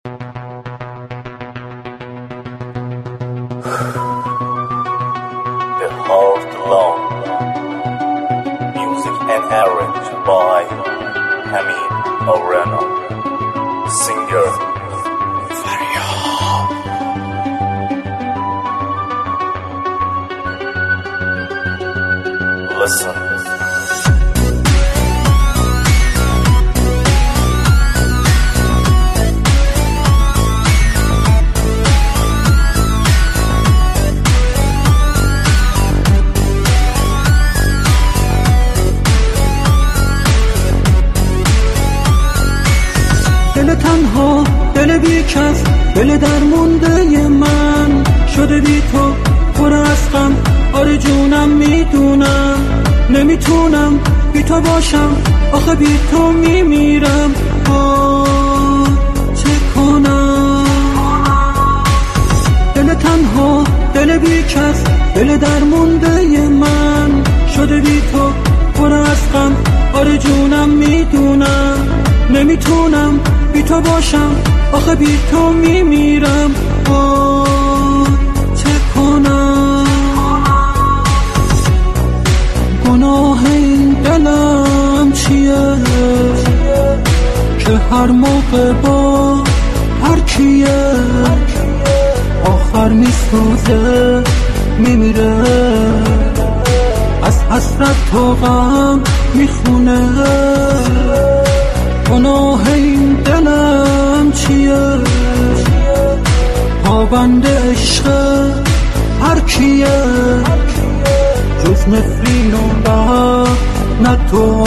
The Heart Alone. Music and arranged by Hamid Aurena. Singer Faryab. Listen. دل تنها، دل بی کس، دل درمونده من شده بی تو پر از غم. آره جونم میدونم نمیتونم بی تو باشم، آخه بی تو میمیرم. چه کنم؟ دل تنها، دل بی کس، دل درمونده من شده بی تو پر از غم. آره جونم میدونم نمیتونم بی تو باشم، آخه بی تو میمیرم. چه کنم؟ گناه این دلم چیه که هر موقع با هر کیه آخر میسوزه میمیره، از حسرت تو غم میخونه. گناه این دلم چیه؟ پابند عشق هر کیه جز نفرین و لعنت تو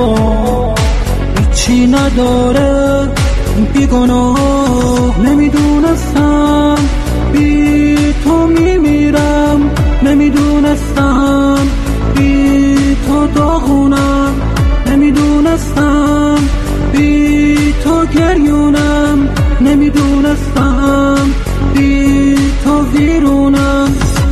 هیچی نداره بیگناه. نمیدونستم بی تو میمیرم، نمیدونستم بی تو داغونم، نمیدونستم بی تو گریونم، نمیدونستم بی تو ویرونم.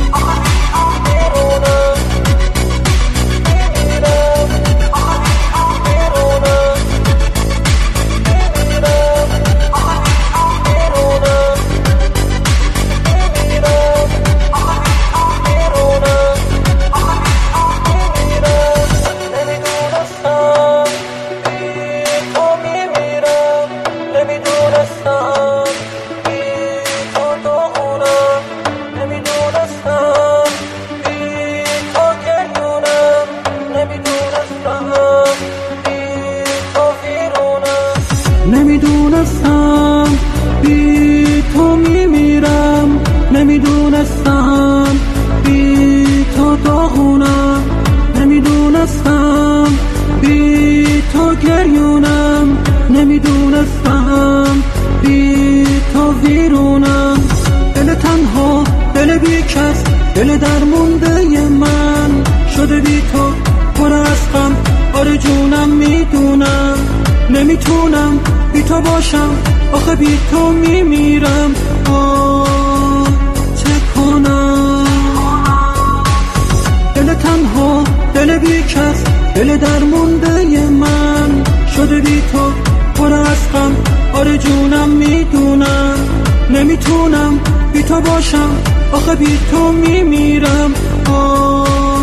نمیدونستم بی تو میمیرم، نمیدونستم بی تو داغونم، نمیدونستم بی تو گریونم، نمیدونستم بی تو ویرونم. دل تنها، دل بی کس، دل درمونده من شده بی تو پر از غم. آره جونم میدونم نمیتونم بی تو باشم، آخه بی تو میمیرم. چه کنم؟ دل تنها، دل بی کس، دل درمونده من شده بی تو پر از غم. آره جونم میدونم نمیتونم بی تو باشم، آخه بی تو میمیرم.